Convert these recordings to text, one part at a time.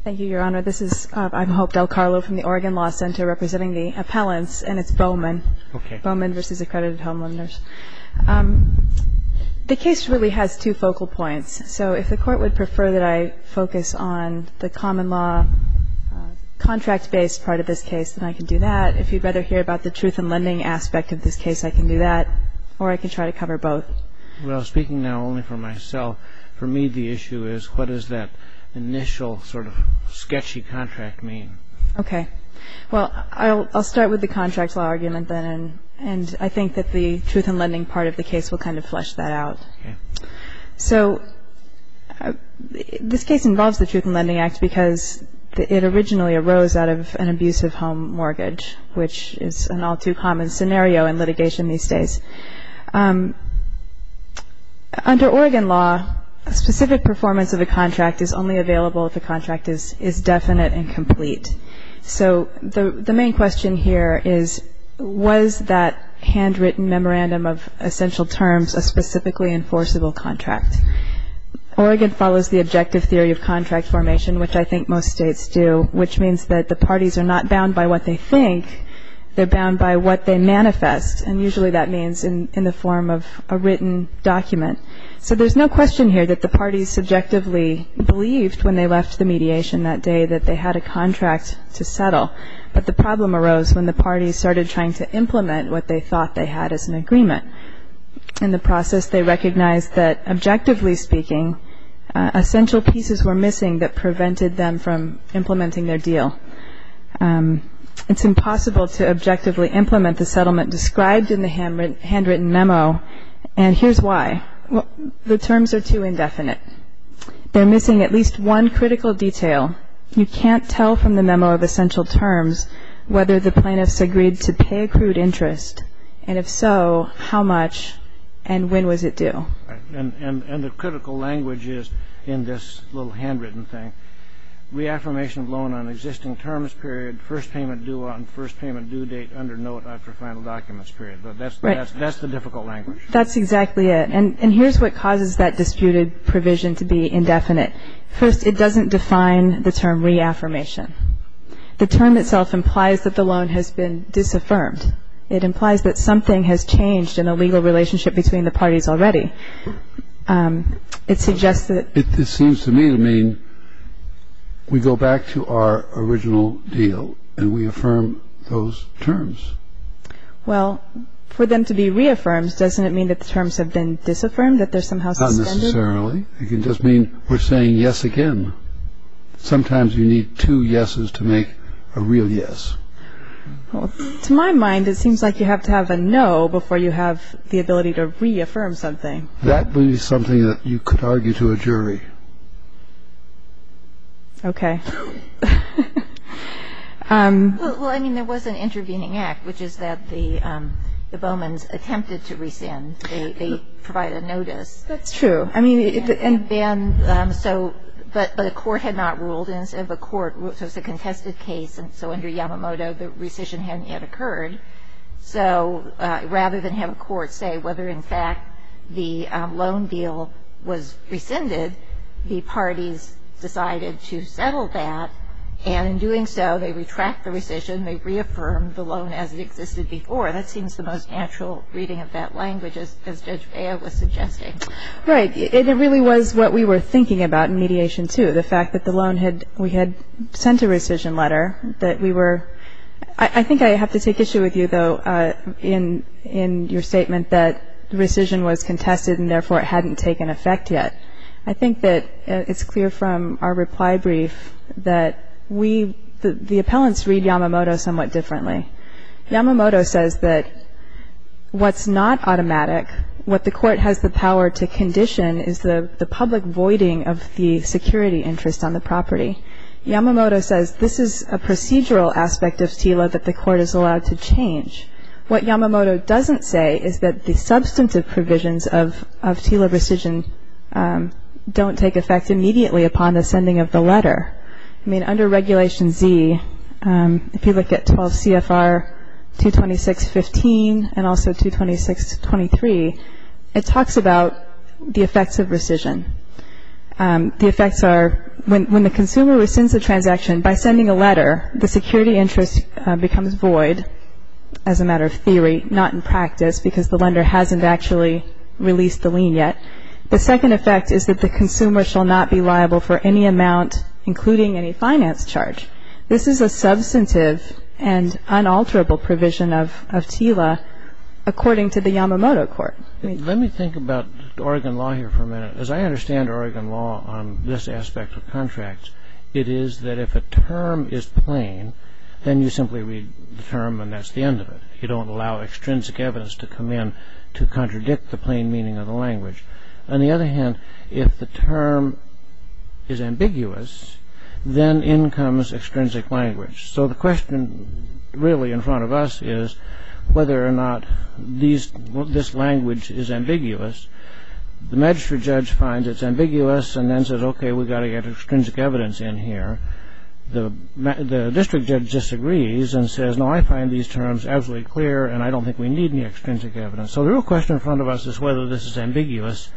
Thank you, Your Honor. This is, I'm Hope Del Carlo from the Oregon Law Center representing the appellants, and it's Bowman. Okay. Bowman versus Accredited Home Lenders. The case really has two focal points. So if the court would prefer that I focus on the common law contract-based part of this case, then I can do that. If you'd rather hear about the truth in lending aspect of this case, I can do that, or I can try to cover both. Well, speaking now only for myself, for me the issue is what does that initial sort of sketchy contract mean? Okay. Well, I'll start with the contract law argument then, and I think that the truth in lending part of the case will kind of flesh that out. Okay. So this case involves the Truth in Lending Act because it originally arose out of an abusive home mortgage, which is an all too common scenario in litigation these days. Under Oregon law, specific performance of a contract is only available if the contract is definite and complete. So the main question here is, was that handwritten memorandum of essential terms a specifically enforceable contract? Oregon follows the objective theory of contract formation, which I think most states do, which means that the parties are not bound by what they think, they're bound by what they manifest, and usually that means in the form of a written document. So there's no question here that the parties subjectively believed when they left the mediation that day that they had a contract to settle, but the problem arose when the parties started trying to implement what they thought they had as an agreement. In the process, they recognized that, objectively speaking, essential pieces were missing that prevented them from implementing their deal. It's impossible to objectively implement the settlement described in the handwritten memo, and here's why. Well, the terms are too indefinite. They're missing at least one critical detail. You can't tell from the memo of essential terms whether the plaintiffs agreed to pay accrued interest, and if so, how much, and when was it due. Right. And the critical language is in this little handwritten thing. Reaffirmation of loan on existing terms period, first payment due on first payment due date under note after final documents period. That's the difficult language. That's exactly it. And here's what causes that disputed provision to be indefinite. First, it doesn't define the term reaffirmation. The term itself implies that the loan has been disaffirmed. It implies that something has changed in the legal relationship between the parties already. It suggests that it seems to me to mean we go back to our original deal and we affirm those terms. Well, for them to be reaffirmed, doesn't it mean that the terms have been disaffirmed, that they're somehow suspended? Not necessarily. It can just mean we're saying yes again. Sometimes you need two yeses to make a real yes. Well, to my mind, it seems like you have to have a no before you have the ability to reaffirm something. That would be something that you could argue to a jury. Okay. Well, I mean, there was an intervening act, which is that the Bowmans attempted to rescind. They provided a notice. That's true. I mean, but the court had not ruled, and instead of a court, so it's a contested case, and so under Yamamoto, the rescission hadn't yet occurred. So rather than have a court say whether, in fact, the loan deal was rescinded, the parties decided to settle that, and in doing so, they retract the rescission, they reaffirm the loan as it existed before. That seems the most natural reading of that language, as Judge Bea was suggesting. Right. And it really was what we were thinking about in mediation, too, the fact that the loan we had sent a rescission letter, that we were – I think I have to take issue with you, though, in your statement that the rescission was contested and therefore it hadn't taken effect yet. I think that it's clear from our reply brief that the appellants read Yamamoto somewhat differently. Yamamoto says that what's not automatic, what the court has the power to condition, is the public voiding of the security interest on the property. Yamamoto says this is a procedural aspect of TILA that the court is allowed to change. What Yamamoto doesn't say is that the substantive provisions of TILA rescission don't take effect immediately upon the sending of the letter. I mean, under Regulation Z, if you look at 12 CFR 226.15 and also 226.23, it talks about the effects of rescission. the effects are when the consumer rescinds the transaction, by sending a letter, the security interest becomes void as a matter of theory, not in practice, because the lender hasn't actually released the lien yet. The second effect is that the consumer shall not be liable for any amount, including any finance charge. This is a substantive and unalterable provision of TILA, according to the Yamamoto Court. Let me think about Oregon law here for a minute. As I understand Oregon law on this aspect of contracts, it is that if a term is plain, then you simply read the term and that's the end of it. You don't allow extrinsic evidence to come in to contradict the plain meaning of the language. On the other hand, if the term is ambiguous, then in comes extrinsic language. So the question really in front of us is whether or not this language is ambiguous. The magistrate judge finds it's ambiguous and then says, okay, we've got to get extrinsic evidence in here. The district judge disagrees and says, no, I find these terms absolutely clear and I don't think we need any extrinsic evidence. So the real question in front of us is whether this is ambiguous.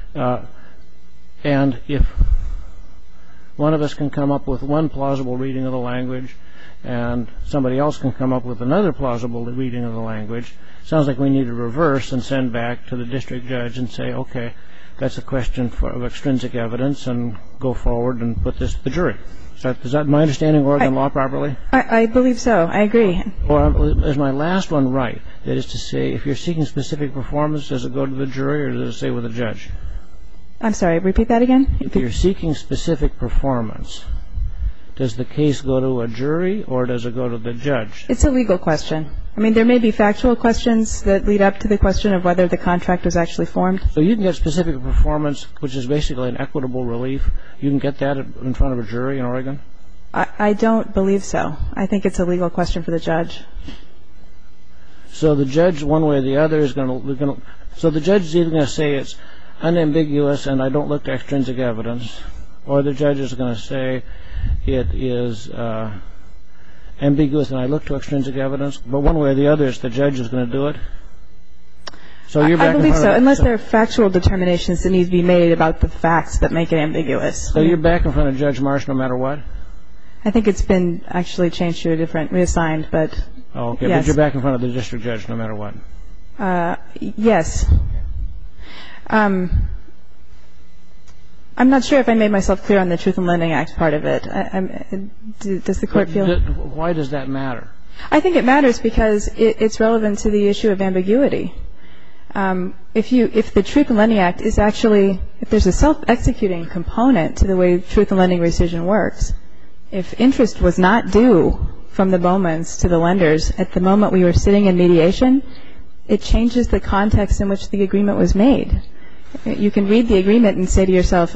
And if one of us can come up with one plausible reading of the language and somebody else can come up with another plausible reading of the language, sounds like we need to reverse and send back to the district judge and say, okay, that's a question of extrinsic evidence and go forward and put this to the jury. Is that my understanding of Oregon law properly? I believe so. I agree. Or is my last one right? That is to say, if you're seeking specific performance, does it go to the jury or does it stay with the judge? I'm sorry, repeat that again? If you're seeking specific performance, does the case go to a jury or does it go to the judge? It's a legal question. I mean, there may be factual questions that lead up to the question of whether the contract was actually formed. So you can get specific performance, which is basically an equitable relief. You can get that in front of a jury in Oregon? I don't believe so. I think it's a legal question for the judge. So the judge, one way or the other, is going to... So the judge is either going to say it's unambiguous and I don't look to extrinsic evidence, or the judge is going to say it is ambiguous and I look to extrinsic evidence, but one way or the other is the judge is going to do it? So you're back I believe so, unless there are factual determinations that need to be made about the facts that make it ambiguous. So you're back in front of Judge Marsh no matter what? I think it's been actually changed to a different, reassigned, but okay, yes. But you're back in front of the district judge no matter what? Yes. I'm not sure if I made myself clear on the Truth in Lending Act part of it. Does the court feel... Why does that matter? I think it matters because it's relevant to the issue of ambiguity. If the Truth in Lending Act is actually, if there's a self-executing component to the way Truth in Lending rescission works, if interest was not due from the Bowmans to the lenders at the moment we were sitting in mediation, it changes the context in which the agreement was made. You can read the agreement and say to yourself,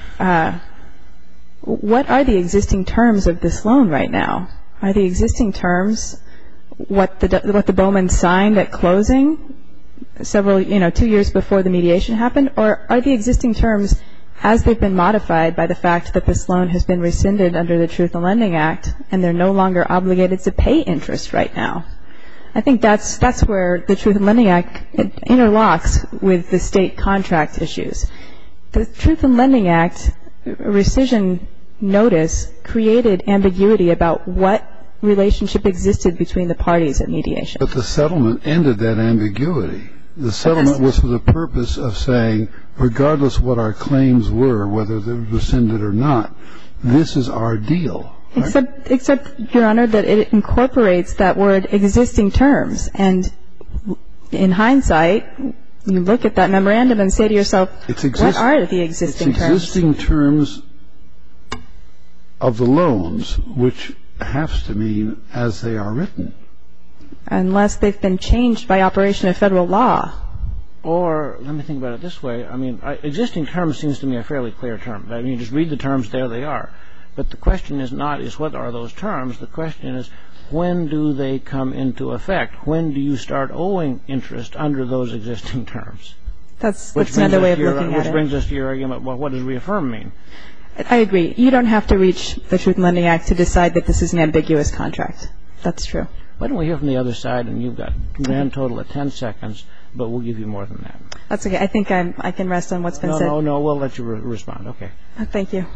what are the existing terms of this loan right now? Are the existing terms what the Bowmans signed at closing several, 2 years before the mediation happened? Or are the existing terms as they've been modified by the fact that this loan has been rescinded under the Truth in Lending Act and they're no longer obligated to pay interest right now? I think that's where the Truth in Lending Act interlocks with the state contract issues. The Truth in Lending Act rescission notice created ambiguity about what relationship existed between the parties at mediation. But the settlement ended that ambiguity. The settlement was for the purpose of saying, regardless of what our claims were, whether they were rescinded or not, this is our deal. Right? Except, Your Honor, that it incorporates that word existing terms. And in hindsight, you look at that memorandum and say to yourself, what are the existing terms? It's existing terms of the loans, which has to mean as they are written. Unless they've been changed by operation of federal law. Or, let me think about it this way. I mean, existing terms seems to me a fairly clear term. I mean, just read the terms, there they are. But the question is not what are those terms. The question is, when do they come into effect? When do you start owing interest under those existing terms? That's another way of looking at it. Which brings us to your argument, well, what does reaffirm mean? I agree. You don't have to reach the Truth in Lending Act to decide that this is an ambiguous contract. That's true. Why don't we hear from the other side, and you've got a grand total of 10 seconds. but we'll give you more than that. That's okay. I think I can rest on what's been said. No, we'll let you respond. Okay. Thank you.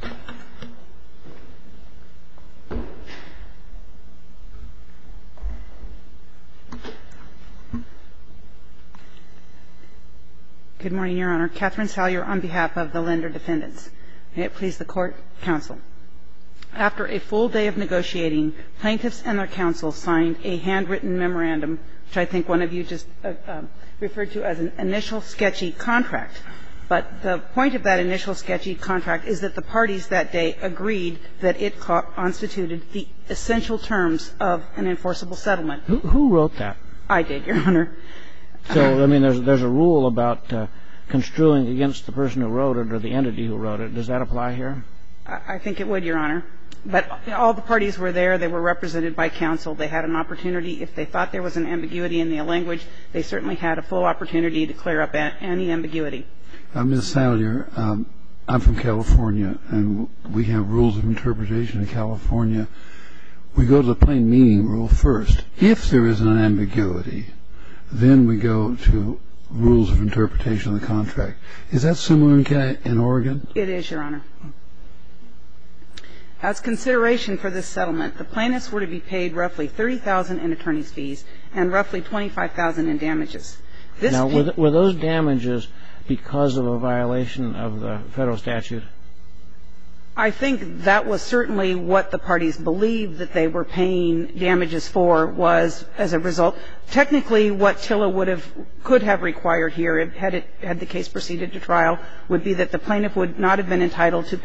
Good morning, Your Honor. Catherine Salyer on behalf of the lender defendants. May it please the court, counsel. After a full day of negotiating, plaintiffs and their counsel signed a handwritten memorandum, which I think one of you just referred to as an initial sketchy contract. But the point of that initial sketchy contract is that the parties that day agreed that it constituted the essential terms of an enforceable settlement. Who wrote that? I did, Your Honor. So, I mean, there's a rule about construing against the person who wrote it or the entity who wrote it. Does that apply here? I think it would, Your Honor. But all the parties were there. They were represented by counsel. They had an opportunity. If they thought there was an ambiguity in the language, they certainly had a full opportunity to clear up any ambiguity. Ms. Salyer, I'm from California, and we have rules of interpretation in California. We go to the plain meaning rule first. If there is an ambiguity, then we go to rules of interpretation of the contract. Is that similar in Oregon? It is, Your Honor. As consideration for this settlement, the plaintiffs were to be paid roughly $30,000 in attorney's fees and roughly $25,000 in damages. Now, were those damages because of a violation of the federal statute? I think that was certainly what the parties believed that they were paying damages for was as a result. Technically, what TILA could have required here, had the case proceeded to trial, would be that the plaintiff would not have been entitled to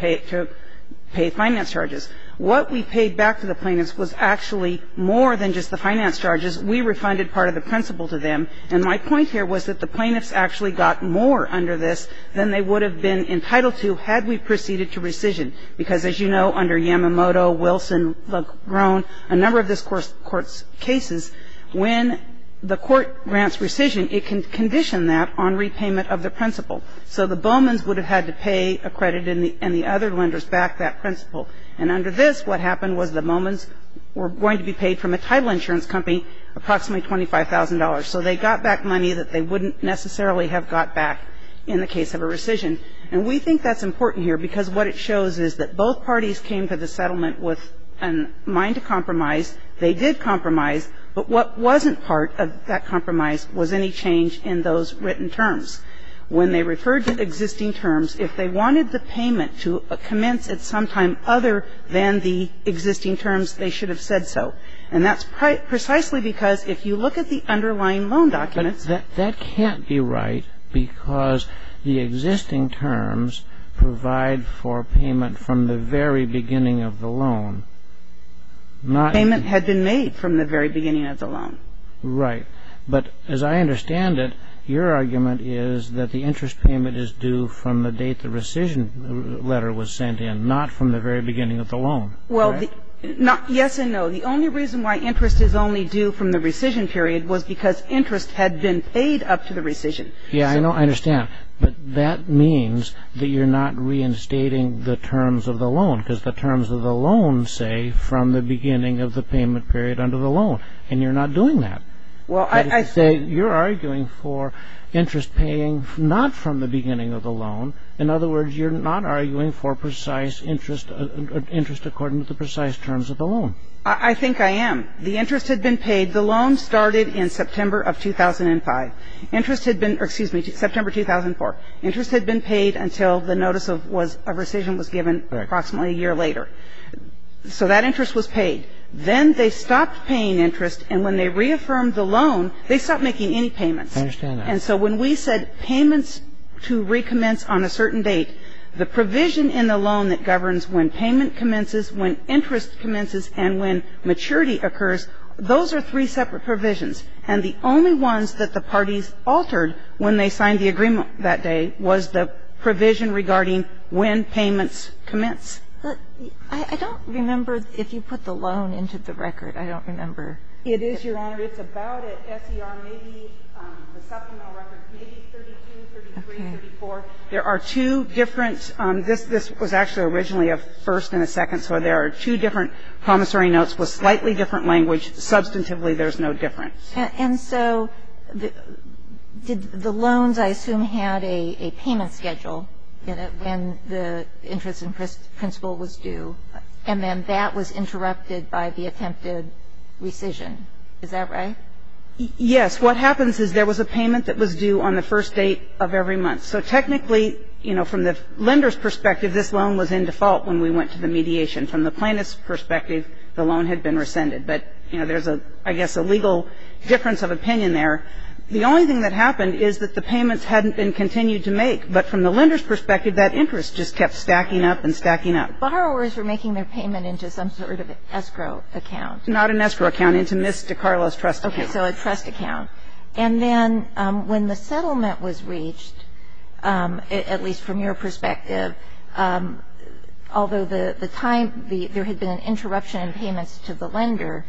pay finance charges. What we paid back to the plaintiffs was actually more than just the finance charges. We refunded part of the principal to them. And my point here was that the plaintiffs actually got more under this than they would have been entitled to had we proceeded to rescission. Because, as you know, under Yamamoto, Wilson, Grown, a number of this court's cases, when the court grants rescission, it can condition that on repayment of the principal. So the Bowmans would have had to pay a credit and the other lenders back that principal. And under this, what happened was the Bowmans were going to be paid from a title insurance company approximately $25,000. So they got back money that they wouldn't necessarily have got back in the case of a rescission. And we think that's important here because what it shows is that both parties came to the settlement with a mind to compromise. They did compromise, but what wasn't part of that compromise was any change in those written terms. When they referred to existing terms, if they wanted the payment to commence at some time other than the existing terms, they should have said so. And that's precisely because if you look at the underlying loan documents. But that can't be right because the existing terms provide for payment from the very beginning of the loan. Payment had been made from the very beginning of the loan. Right. But as I understand it, your argument is that the interest payment is due from the date the rescission letter was sent in, not from the very beginning of the loan. Well, yes and no. The only reason why interest is only due from the rescission period was because interest had been paid up to the rescission. Yeah, I know. I understand. But that means that you're not reinstating the terms of the loan because the terms of the loan say from the beginning of the payment period under the loan. And you're not doing that. Well, I say you're arguing for interest paying not from the beginning of the loan. In other words, you're not arguing for precise interest according to the precise terms of the loan. I think I am. The interest had been paid. The loan started in September of 2005. Interest had been, September 2004. Interest had been paid until the notice of rescission was given approximately a year later. So that interest was paid. Then they stopped paying interest, and when they reaffirmed the loan, they stopped making any payments. I understand that. And so when we said payments to recommence on a certain date, the provision in the loan that governs when payment commences, when interest commences, and when maturity occurs, those are three separate provisions. And the only ones that the parties altered when they signed the agreement that day was the provision regarding when payments commence. But I don't remember if you put the loan into the record. I don't remember. It is, Your Honor. It's about at SER, maybe the supplemental record, maybe 32, 33, 34. There are two different this was actually originally a first and a second, so there are two different promissory notes with slightly different language. Substantively, there's no difference. And so the loans, I assume, had a payment schedule in it when the interest and principal was due, and then that was interrupted by the attempted rescission. Is that right? Yes. What happens is there was a payment that was due on the first date of every month. So technically, you know, from the lender's perspective, this loan was in default when we went to the mediation. From the plaintiff's perspective, the loan had been rescinded. But, you know, there's I guess a legal difference of opinion there. The only thing that happened is that the payments hadn't been continued to make. But from the lender's perspective, that interest just kept stacking up and stacking up. Borrowers were making their payment into some sort of escrow account. Not an escrow account, into Ms. DiCarlo's trust account. Okay, so a trust account. And then when the settlement was reached, at least from your perspective, although there had been an interruption in payments to the lender,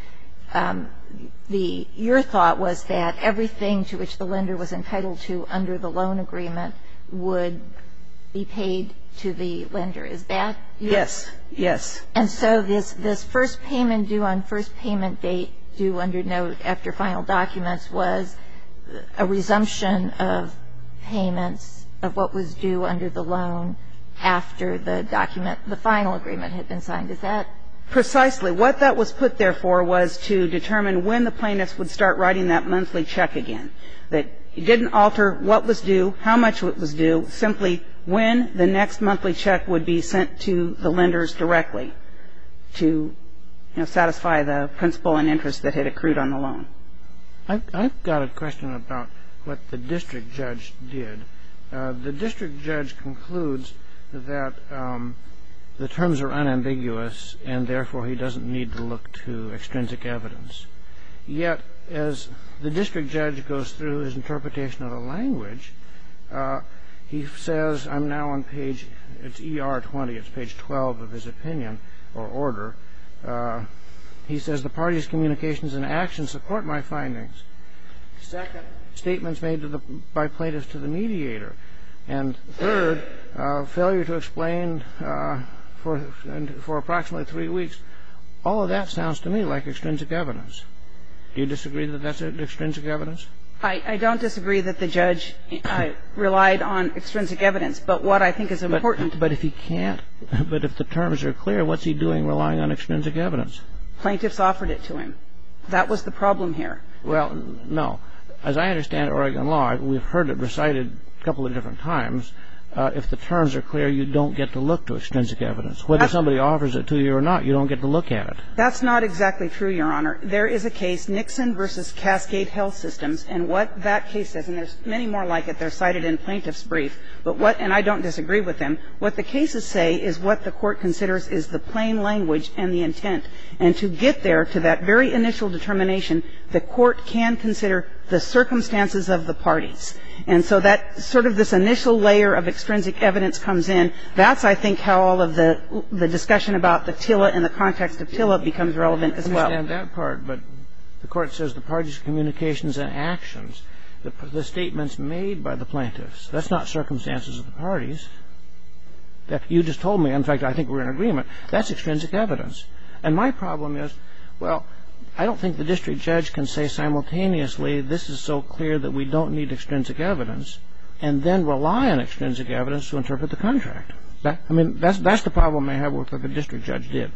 your thought was that everything to which the lender was entitled to under the loan agreement would be paid to the lender. Is that your? Yes. Yes. And so this first payment due on first payment date due under note after final documents was a resumption of payments of what was due under the loan after the final agreement had been signed. Is that? Precisely. What that was put there for was to determine when the plaintiffs would start writing that monthly check again. That it didn't alter what was due, how much it was due, simply when the next monthly check would be sent to the lenders directly to, satisfy the principal and interest that had accrued on the loan. I've got a question about what the district judge did. The district judge concludes that the terms are unambiguous and therefore he doesn't need to look to extrinsic evidence. Yet, as the district judge goes through his interpretation of the language, he says, I'm now on page, it's ER 20, it's page 12 of his opinion or order. He says, the parties' communications and actions support my findings. Second, statements made by plaintiffs to the mediator. And third, failure to explain for approximately 3 weeks. All of that sounds to me like extrinsic evidence. Do you disagree that that's extrinsic evidence? I don't disagree that the judge relied on extrinsic evidence. But what I think is important. But if he can't, but if the terms are clear, what's he doing relying on extrinsic evidence? Plaintiffs offered it to him. That was the problem here. Well, no. As I understand Oregon law, we've heard it recited a couple of different times. If the terms are clear, you don't get to look to extrinsic evidence. Whether somebody offers it to you or not, you don't get to look at it. That's not exactly true, Your Honor. There is a case, Nixon v. Cascade Health Systems, and what that case says, and there's many more like it, they're cited in plaintiff's brief, and I don't disagree with them, what the cases say is what the court considers is the plain language and the intent. And to get there, to that very initial determination, the court can consider the circumstances of the parties. And so that sort of this initial layer of extrinsic evidence comes in. That's, I think, how all of the discussion about the TILA in the context of TILA becomes relevant as well. I understand that part, but the court says the parties' communications and actions, the statements made by the plaintiffs, that's not circumstances of the parties. You just told me, in fact, I think we're in agreement, that's extrinsic evidence. And my problem is, well, I don't think the district judge can say simultaneously this is so clear that we don't need extrinsic evidence and then rely on extrinsic evidence to interpret the contract. That's the problem I have with what the district judge did.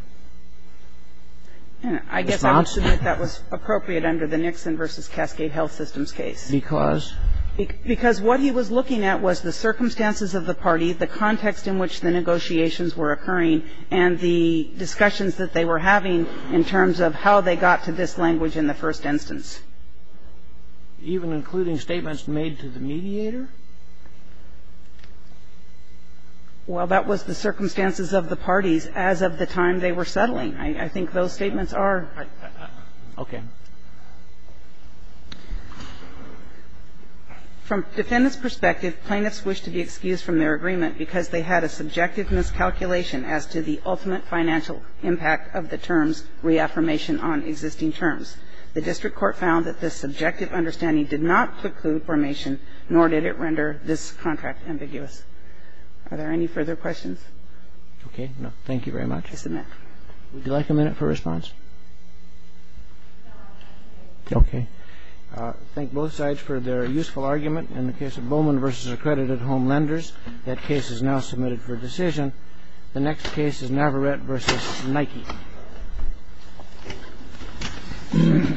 I guess I would submit that was appropriate under the Nixon v. Cascade Health Systems case. Because? Because what he was looking at was the circumstances of the party, the context in which the negotiations were occurring, and the discussions that they were having in terms of how they got to this language in the first instance. Even including statements made to the mediator? Well, that was the circumstances of the parties as of the time they were settling. I think those statements are. Okay. From defendant's perspective, plaintiffs wish to be excused from their agreement because they had a subjective miscalculation as to the ultimate financial impact of the terms reaffirmation on existing terms. The district court found that this subjective understanding did not preclude formation, nor did it render this contract ambiguous. Are there any further questions? Okay. No. Thank you very much. I submit. Would you like a minute for response? Okay. Thank both sides for their useful argument. In the case of Bowman v. Accredited Home Lenders, that case is now submitted for decision. The next case is Navarrete v. Nike.